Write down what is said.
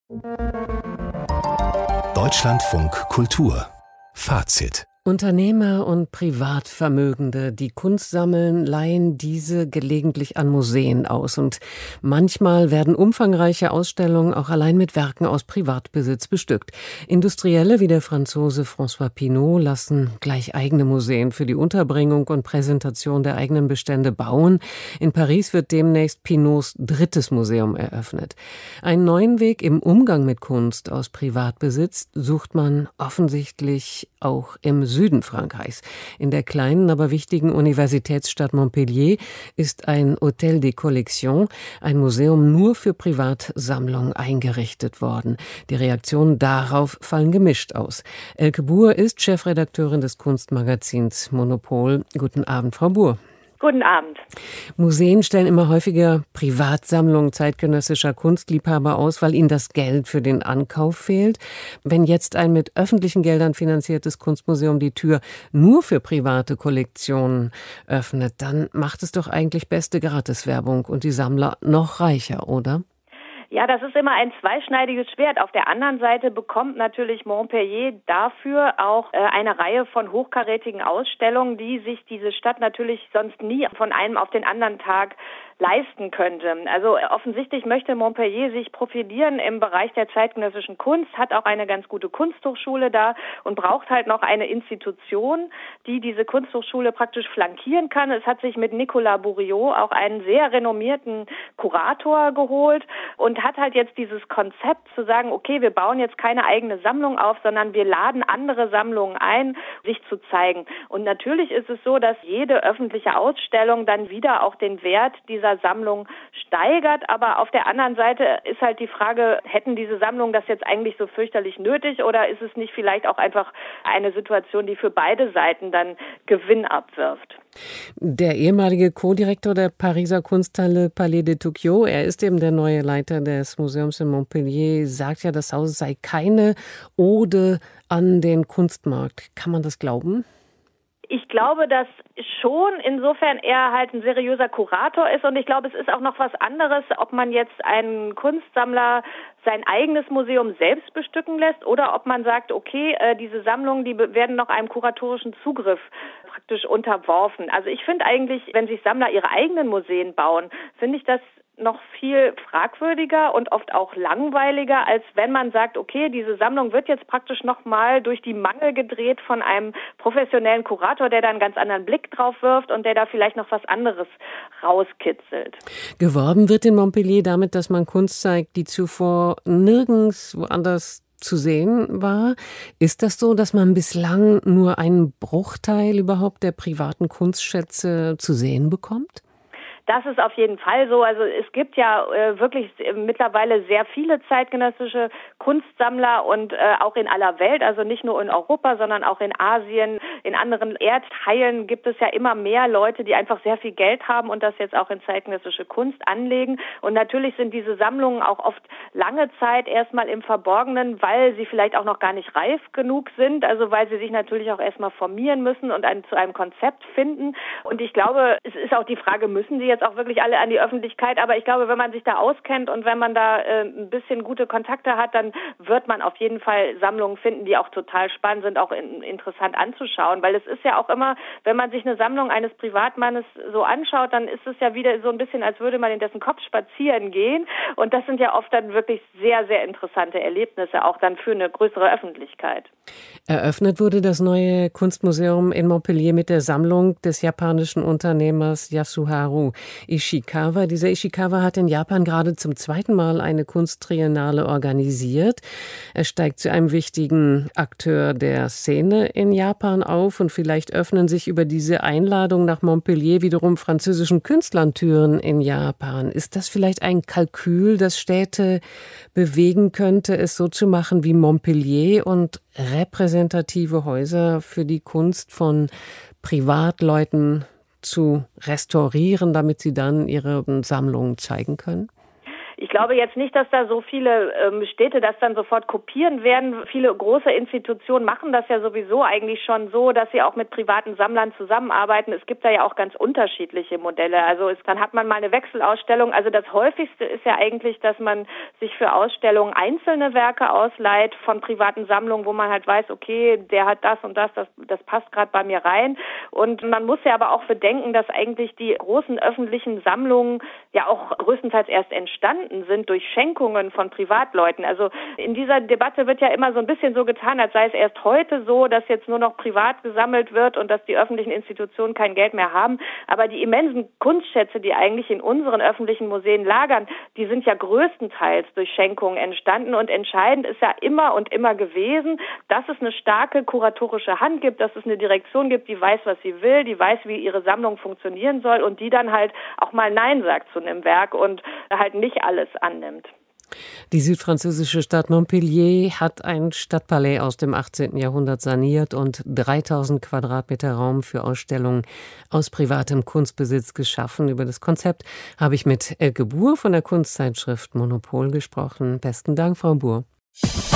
Deutschlandfunk Kultur Fazit. Unternehmer und Privatvermögende, die Kunst sammeln, leihen diese gelegentlich an Museen aus. Und manchmal werden umfangreiche Ausstellungen auch allein mit Werken aus Privatbesitz bestückt. Industrielle wie der Franzose François Pinault lassen gleich eigene Museen für die Unterbringung und Präsentation der eigenen Bestände bauen. In Paris wird demnächst Pinaults 3. Museum eröffnet. Einen neuen Weg im Umgang mit Kunst aus Privatbesitz sucht man offensichtlich auch im Süden Frankreichs. In der kleinen, aber wichtigen Universitätsstadt Montpellier ist ein Hôtel des Collections, ein Museum nur für Privatsammlungen, eingerichtet worden. Die Reaktionen darauf fallen gemischt aus. Elke Buhr ist Chefredakteurin des Kunstmagazins Monopol. Guten Abend, Frau Buhr. Guten Abend. Museen stellen immer häufiger Privatsammlungen zeitgenössischer Kunstliebhaber aus, weil ihnen das Geld für den Ankauf fehlt. Wenn jetzt ein mit öffentlichen Geldern finanziertes Kunstmuseum die Tür nur für private Kollektionen öffnet, dann macht es doch eigentlich beste Gratiswerbung und die Sammler noch reicher, oder? Ja, das ist immer ein zweischneidiges Schwert. Auf der anderen Seite bekommt natürlich Montpellier dafür auch eine Reihe von hochkarätigen Ausstellungen, die sich diese Stadt natürlich sonst nie von einem auf den anderen Tag leisten könnte. Also offensichtlich möchte Montpellier sich profilieren im Bereich der zeitgenössischen Kunst, hat auch eine ganz gute Kunsthochschule da und braucht halt noch eine Institution, die diese Kunsthochschule praktisch flankieren kann. Es hat sich mit Nicolas Bourriaud auch einen sehr renommierten Kurator geholt und hat halt jetzt dieses Konzept zu sagen, okay, wir bauen jetzt keine eigene Sammlung auf, sondern wir laden andere Sammlungen ein, sich zu zeigen. Und natürlich ist es so, dass jede öffentliche Ausstellung dann wieder auch den Wert dieser Sammlung steigert, aber auf der anderen Seite ist halt die Frage, hätten diese Sammlungen das jetzt eigentlich so fürchterlich nötig oder ist es nicht vielleicht auch einfach eine Situation, die für beide Seiten dann Gewinn abwirft? Der ehemalige Co-Direktor der Pariser Kunsthalle Palais de Tokyo, er ist eben der neue Leiter des Museums in Montpellier, sagt ja, das Haus sei keine Ode an den Kunstmarkt. Kann man das glauben? Ich glaube, dass schon, insofern er halt ein seriöser Kurator ist und ich glaube, es ist auch noch was anderes, ob man jetzt einen Kunstsammler sein eigenes Museum selbst bestücken lässt oder ob man sagt, okay, diese Sammlungen, die werden noch einem kuratorischen Zugriff praktisch unterworfen. Also ich finde eigentlich, wenn sich Sammler ihre eigenen Museen bauen, finde ich das noch viel fragwürdiger und oft auch langweiliger, als wenn man sagt, okay, diese Sammlung wird jetzt praktisch nochmal durch die Mangel gedreht von einem professionellen Kurator, der da einen ganz anderen Blick drauf wirft und der da vielleicht noch was anderes rauskitzelt. Geworben wird in Montpellier damit, dass man Kunst zeigt, die zuvor nirgends woanders zu sehen war. Ist das so, dass man bislang nur einen Bruchteil überhaupt der privaten Kunstschätze zu sehen bekommt? Das ist auf jeden Fall so. Also es gibt ja wirklich mittlerweile sehr viele zeitgenössische Kunstsammler und auch in aller Welt, also nicht nur in Europa, sondern auch in Asien, in anderen Erdteilen gibt es ja immer mehr Leute, die einfach sehr viel Geld haben und das jetzt auch in zeitgenössische Kunst anlegen. Und natürlich sind diese Sammlungen auch oft lange Zeit erstmal im Verborgenen, weil sie vielleicht auch noch gar nicht reif genug sind, also weil sie sich natürlich auch erstmal formieren müssen und zu einem Konzept finden. Und ich glaube, es ist auch die Frage, müssen sie jetzt auch wirklich alle an die Öffentlichkeit, aber ich glaube, wenn man sich da auskennt und wenn man da ein bisschen gute Kontakte hat, dann wird man auf jeden Fall Sammlungen finden, die auch total spannend sind, auch interessant anzuschauen, weil es ist ja auch immer, wenn man sich eine Sammlung eines Privatmannes so anschaut, dann ist es ja wieder so ein bisschen, als würde man in dessen Kopf spazieren gehen und das sind ja oft dann wirklich sehr, sehr interessante Erlebnisse, auch dann für eine größere Öffentlichkeit. Eröffnet wurde das neue Kunstmuseum in Montpellier mit der Sammlung des japanischen Unternehmers Yasuharu Ishikawa. Dieser Ishikawa hat in Japan gerade zum 2. Mal eine Kunsttriennale organisiert. Er steigt zu einem wichtigen Akteur der Szene in Japan auf und vielleicht öffnen sich über diese Einladung nach Montpellier wiederum französischen Künstlern Türen in Japan. Ist das vielleicht ein Kalkül, das Städte bewegen könnte, es so zu machen wie Montpellier und repräsentative Häuser für die Kunst von Privatleuten zu restaurieren, damit sie dann ihre Sammlungen zeigen können? Ich glaube jetzt nicht, dass da so viele Städte das dann sofort kopieren werden. Viele große Institutionen machen das ja sowieso eigentlich schon so, dass sie auch mit privaten Sammlern zusammenarbeiten. Es gibt da ja auch ganz unterschiedliche Modelle. Also dann hat man mal eine Wechselausstellung. Also das häufigste ist ja eigentlich, dass man sich für Ausstellungen einzelne Werke ausleiht von privaten Sammlungen, wo man halt weiß, okay, der hat das und das passt gerade bei mir rein. Und man muss ja aber auch bedenken, dass eigentlich die großen öffentlichen Sammlungen ja auch größtenteils erst entstanden sind durch Schenkungen von Privatleuten. Also in dieser Debatte wird ja immer so ein bisschen so getan, als sei es erst heute so, dass jetzt nur noch privat gesammelt wird und dass die öffentlichen Institutionen kein Geld mehr haben. Aber die immensen Kunstschätze, die eigentlich in unseren öffentlichen Museen lagern, die sind ja größtenteils durch Schenkungen entstanden. Und entscheidend ist ja immer und immer gewesen, dass es eine starke kuratorische Hand gibt, dass es eine Direktion gibt, die weiß, was sie will, die weiß, wie ihre Sammlung funktionieren soll und die dann halt auch mal Nein sagt zu einem Werk und halt nicht alles annimmt. Die südfranzösische Stadt Montpellier hat ein Stadtpalais aus dem 18. Jahrhundert saniert und 3000 Quadratmeter Raum für Ausstellungen aus privatem Kunstbesitz geschaffen. Über das Konzept habe ich mit Elke Buhr von der Kunstzeitschrift Monopol gesprochen. Besten Dank, Frau Buhr.